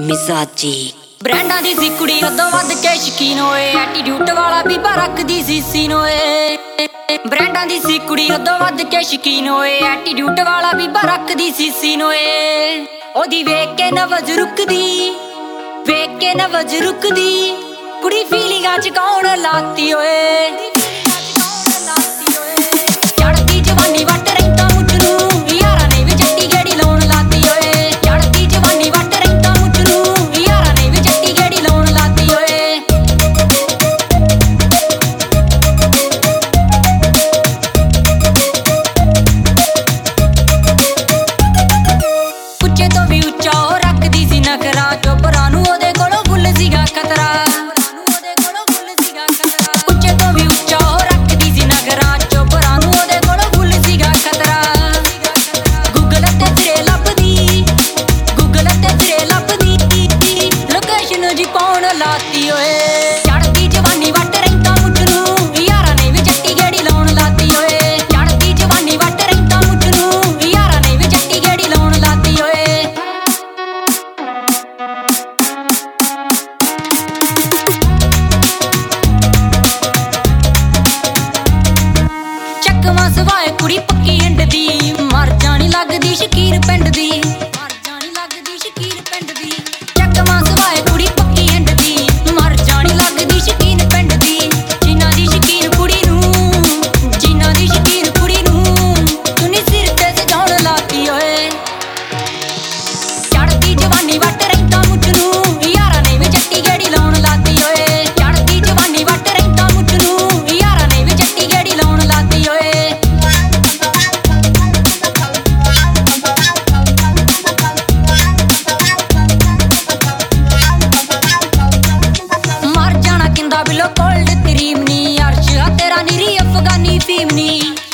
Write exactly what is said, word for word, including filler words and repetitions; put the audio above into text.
ਮਿਜ਼ਾਜੀ ਬ੍ਰਾਂਡਾਂ ਦੀ ਸੀ ਕੁੜੀ ਉਦੋਂ ਵੱਧ ਕੇ ਸ਼ਕੀਨ ਹੋਏ, ਐਟੀਟਿਊਡ ਵਾਲਾ ਬੀਬਾ ਰੱਖਦੀ ਸੀ ਸੀਨ ਓਏ। ਬ੍ਰਾਂਡਾਂ ਦੀ ਸੀ ਕੁੜੀ ਉਦੋਂ ਵੱਧ ਕੇ ਸ਼ਕੀਨ ਹੋਏ, ਐਟੀਟਿਊਡ ਵਾਲਾ ਬੀਬਾ ਰੱਖਦੀ ਸੀ ਸੀਨ ਓਏ। ਉਹਦੀ ਵੇਖ ਕੇ ਨਵਜ਼ ਰੁਕਦੀ, ਵੇਖ ਕੇ ਨਵਜ਼ ਰੁਕਦੀ, ਕੁੜੀ ਫੀਲਿੰਗਾਂ ਚ ਕੌਣ ਲਾਤੀ ਓਏ। ਚੜਦੀ ਜਵਾਨੀ ਵੱਟ ਰਹਿੰਦਾ ਮੁੱਝ ਨੂੰ, ਯਾਰਾਂ ਨੇ ਵੀ ਜੱਟੀ ਗੇੜੀ ਲਾਉਣ ਲਾਤੀ ਓਏ। ਚੜਦੀ ਜਵਾਨੀ ਵੱਟ ਰਹਿੰਦਾ ਮੁੱਝ ਨੂੰ, ਯਾਰਾਂ ਨੇ ਵੀ ਜੱਟੀ ਗੇੜੀ ਲਾਉਣ ਲਾਤੀ ਓਏ। ਉੱਚੇ ਤੋਂ ਵੀ ਉੱਚਾ ਉਹ ਰੱਖਦੀ ਸੀ ਨਖਰਾ, ਚੋਬਰਾਂ ਨੂੰ ਉਹਦੇ ਕੋਲੋਂ ਗੁੱਲ ਸੀਗਾ ਖਤਰਾ। ਉੱਚੇ ਤੋਂ ਵੀ ਉੱਚਾ ਉਹ ਰੱਖਦੀ ਸੀ ਨਖਰਾ, ਚੋਬਰਾਂ ਨੂੰ ਉਹਦੇ ਕੋਲੋਂ ਗੁੱਲ ਸੀਗਾ ਖਤਰਾ। ਗੂਗਲ ਤੇ ਫਿਰੇ ਲੱਭਦੀ, ਗੂਗਲ ਤੇ ਫਿਰੇ ਲੱਭਦੀ, ਲੋਕੇਸ਼ਨ ਜੀ ਪਾਉਣ ਲਾਤੀ ਓਏ। ਚੜਦੀ ਜਵਾਨੀ ਵੱਟ ਰਹਿੰਦਾ ਮੁੱਝ ਨੂੰ, ਯਾਰਾਂ ਨੇ ਵੀ ਜੱਟੀ ਗੇੜੀ ਲਾਉਣ ਲਾਤੀ ਓਏ। ਚੜਦੀ ਜਵਾਨੀ ਵੱਟ ਰਹਿੰਦਾ ਮੁੱਝ ਨੂੰ, ਯਾਰਾਂ ਨੇ ਵੀ ਜੱਟੀ ਗੇੜੀ ਲਾਉਣ ਲਾਤੀ ਓਏ। ਚੱਕਵਾਂ ਸਵਾਏ ਕੁੜੀ ਪੱਕੀ ਹਿੰਡ ਦੀ, ਮਰ ਜਾਣੀ ਲੱਗਦੀ ਸ਼ਕੀਰ ਪਿੰਡ ਦੀ, ਮਰ ਜਾਣੀ ਲੱਗਦੀ ਸ਼ਕੀਰ ਪਿੰਡ ਦੀ। ਚੱਕਵਾਂ ਸਵਾਏ ਕੁੜੀ ਪੱਕੀ ਹਿੰਡ ਦੀ, ਮਰ ਜਾਣੀ ਲੱਗਦੀ ਸ਼ਕੀਰ ਪਿੰਡ ਦੀ। ਜਿਨ੍ਹਾਂ ਦੀ ਸ਼ਕੀਰ ਕੁੜੀ ਨੂੰ, ਜਿਨ੍ਹਾਂ ਦੀ ਸ਼ਕੀਰ ਕੁੜੀ ਨੂੰ, ਤੂੰ ਸਿਰ ਤੇ ਸਜਾਉਣ ਲਾਤੀ ਓਏ। ਚੜਦੀ ਜਵਾਨੀ ਵੱਟ ਰਹਿੰਦਾ ਮੁੱਝ ਨੂੰ, ਯਾਰਾਂ ਨੇ ਵੀ ਜੱਟੀ ਗੇੜੀ ਲਾਉਣ ਲਾਤੀ ਓਏ। ਚੜਦੀ ਜਵਾਨੀ ਵੱਟ ਰਹਿੰਦਾ ਮੁੱਝ ਨੂੰ, ਯਾਰਾਂ ਨੇ ਵੀ ਜੱਟੀ ਗੇੜੀ ਲਾਉਣ ਲਾਤੀ ਓਏ। ਮਰ ਜਾਣਾ ਕਿੰਦਾ ਬਿਲੋ ਕੋਲਡ ਕਰੀਮ ਨੀ, ਅਰਸ਼ ਆ ਤੇਰਾ ਨੀਰੀ ਅਫਗਾਨੀ ਫੀਮ ਨੀ।